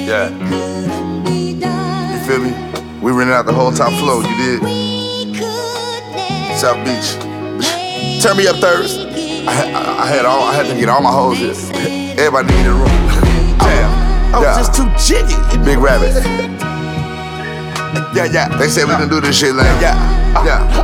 Yeah. You feel me? We rented out the whole top floor, you did? South Beach. Turn me up Thursday. I had to get all my hoes here. Everybody needed a room. Damn. I was just too jiggy. Big Rabbit. Yeah. They said we can do this shit, like. Yeah.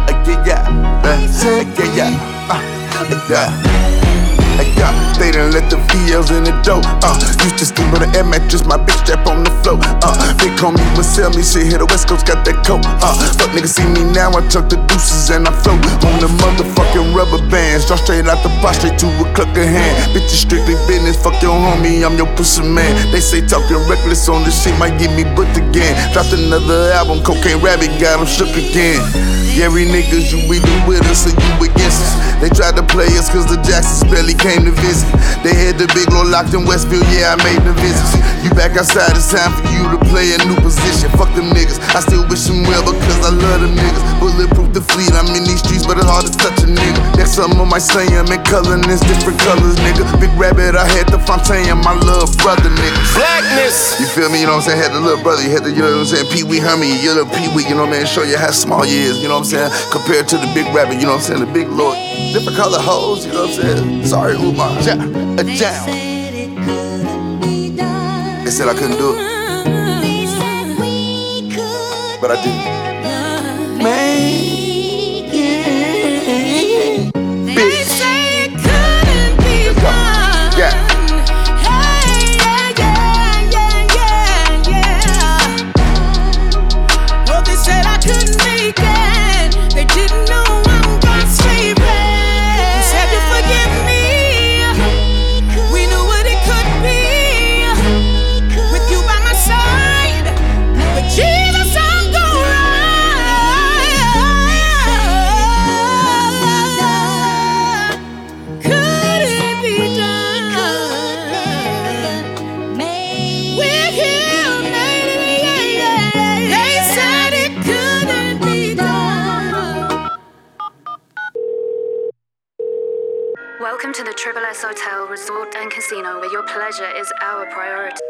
They done let the VLs in the dough. Used to sleep on the air mattress, my bitch strap on the floor. Big homie would sell me shit, here the West Coast got that coat. Fuck niggas see me now, I tuck the deuces and I float on the motherfucking rubber bands. Draw straight out the pot, straight to a cluck of hand. Bitches strictly business, fuck your homie, I'm your pussy man. They say talking reckless on this shit might get me booked again. Dropped another album, Cocaine Rabbit got him shook again. Every niggas, you either with us or you against us. They tried to play us cause the Jacksons barely came to visit. They had the big low locked in Westville, yeah, I made the visits. You back outside, it's time for you to play a new position. Fuck them niggas, I still wish them well because I love them niggas. Bulletproof the fleet, I'm in these streets, but it's hard to touch a nigga. Next summer might say I'm in color, and it's different colors, nigga. Big Rabbit, I had the Fontaine, my little brother, nigga. Blackness! You feel me, you know what I'm saying? Had the little brother, you had the, you know what I'm saying? Pee Wee Hermie, you little Pee Wee, you know what I'm saying? Show you how small you is, you know what I'm saying? Compared to the Big Rabbit, you know what I'm saying? The Big Lord. Different color hoes, you know what I'm saying? Sorry, Umar. A jam. They said I couldn't do it, but I did. They say it couldn't be done. Yeah. Well, they said I couldn't make it. They didn't know I'm God's favorite. You said you forgive me. We knew what it could be with you by my side. But Jesus, I'm gonna ride. Could it be done? We're here, they said it couldn't be done. Welcome to the Triple S Hotel Resort and Casino, where your pleasure is our priority.